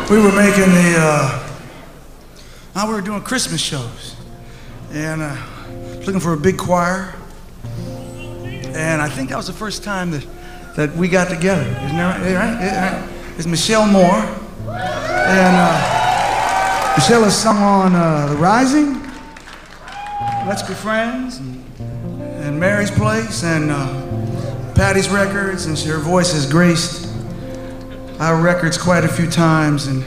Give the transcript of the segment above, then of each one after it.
We were making we were doing Christmas shows, and looking for a big choir, and I think that was the first time that we got together. Isn't that right? It's Michelle Moore, and Michelle has sung on The Rising, Let's Be Friends, and Mary's Place, and Patty's Records, and her voice has graced our records quite a few times, and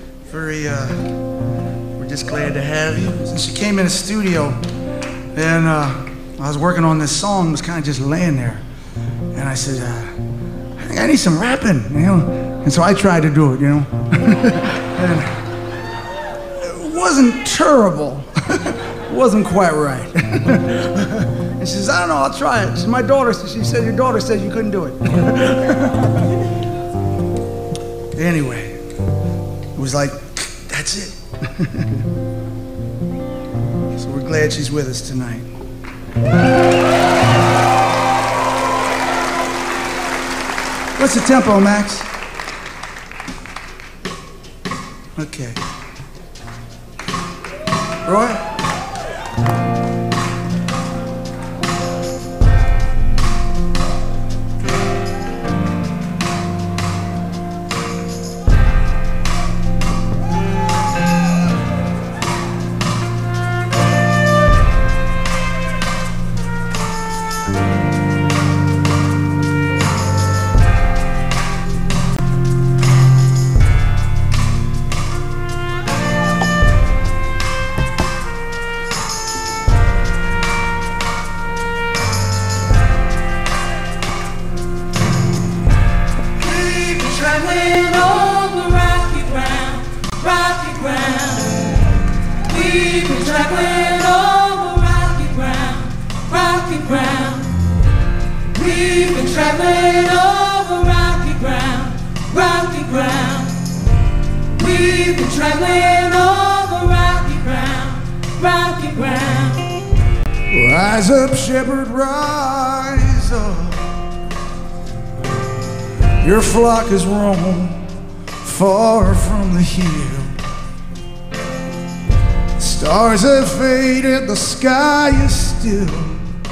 we're just glad to have you. And she came in the studio, and I was working on this song, it was kind of just laying there, and I said, I think I need some rapping, you know, and so I tried to do it, you know, and it wasn't terrible, it wasn't quite right. And she says, I don't know, I'll try it. She said, my daughter, she said, your daughter said you couldn't do it. Anyway, it was like, that's it. So we're glad she's with us tonight. What's the tempo, Max? Okay. Roy? Rise up, shepherd, rise up. Your flock is roamed far from the hill. Stars have faded, the sky is still.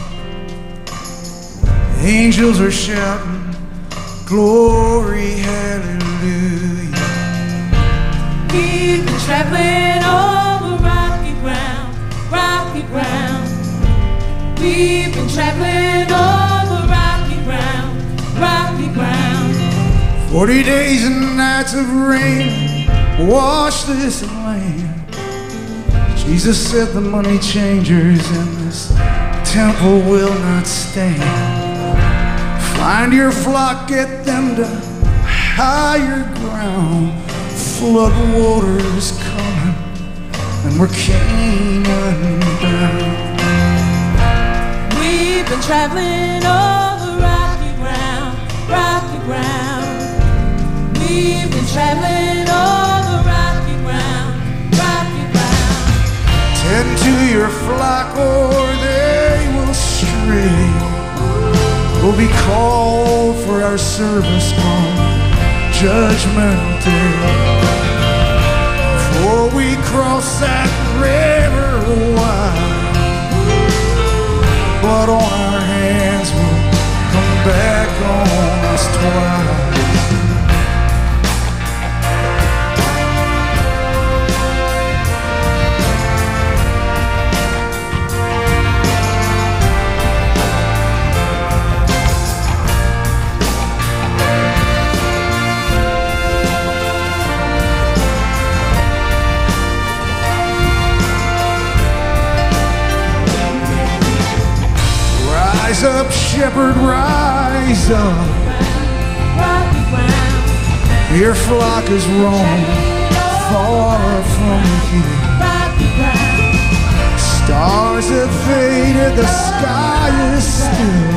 Angels are shouting, glory, hallelujah. We've been traveling over rocky ground, rocky ground. We've been traveling over rocky ground, rocky ground. 40 days and nights of rain wash this land. Jesus said the money changers in this temple will not stand. Find your flock, get them to higher ground. Flood waters coming, and we're Canaan bound. We've been traveling over rocky ground, rocky ground. We've been traveling over rocky ground, rocky ground. Tend to your flock or they will stray. We'll be called for our service on Judgment Day. Before we cross that river wide, blood on our hands will come back on us twice. Rise up, shepherd, rise up. Your flock is roamed far from here. Stars have faded, the sky is still.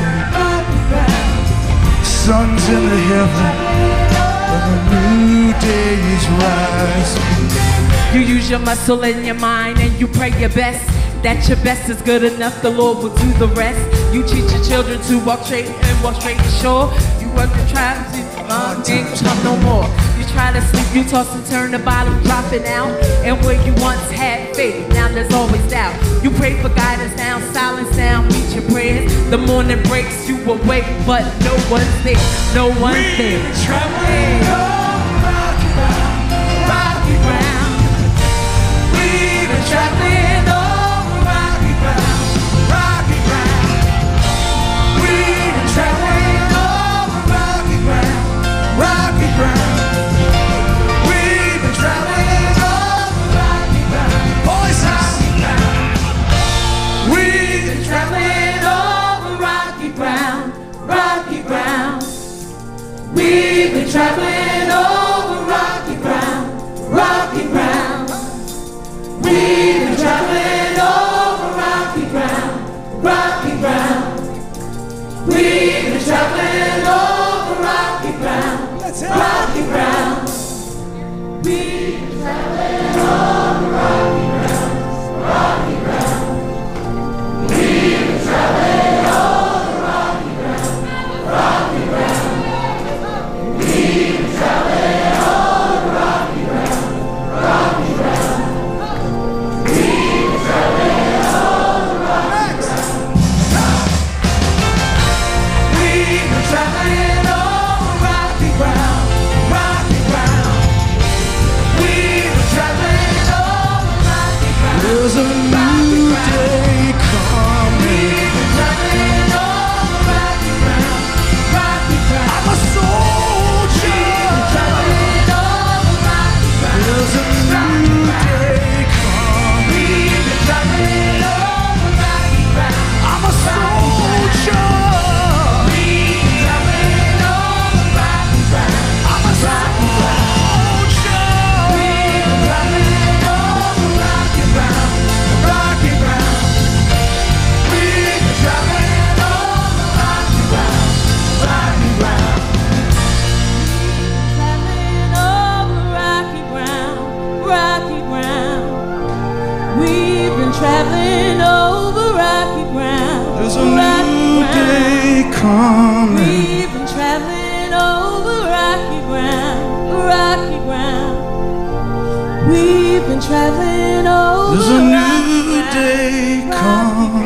Sun's in the heaven, but the new days rise. You use your muscle and your mind and you pray your best. That your best is good enough, the Lord will do the rest. You teach your children to walk straight and walk straight to shore. You run the tribes, and ain't come no more. You try to sleep, you toss and turn, the bottom dropping out. And where you once had faith, now there's always doubt. You pray for guidance now, silence now, meet your prayers. The morning breaks, you awake, but no one's there, no one's there. We've been traveling over rocky ground, rocky ground. We've been traveling over rocky ground, rocky ground. We've been traveling over rocky ground, rocky ground. We've been traveling over rocky ground, rocky ground. We've been traveling over rocky ground, rocky ground. We've been traveling over rocky ground, rocky ground. We've been traveling over rocky ground, rocky ground. We've been traveling over rocky ground, rocky ground. We've been traveling over rocky ground, rocky ground. We've been traveling over rocky ground, rocky ground. We've been traveling over rocky ground, rocky ground. We've been traveling over rocky ground. We've been traveling over rocky ground, rocky ground. We've been traveling over rocky ground. There's a new day coming. We've been traveling over rocky ground, rocky ground. I'm a soldier. Traveling over rocky ground. There's a new day coming. We've been traveling over rocky ground. I'm a soldier. We've been traveling over rocky ground. I'm a soldier. We've been traveling over rocky ground, rocky ground. We've been traveling over rocky ground, rocky ground. Traveling over rocky ground, rocky ground. We've been traveling over rocky ground. There's a rocky new ground. day coming. We've been traveling over rocky ground, rocky ground. We've been traveling over There's a rocky new ground, day rocky coming.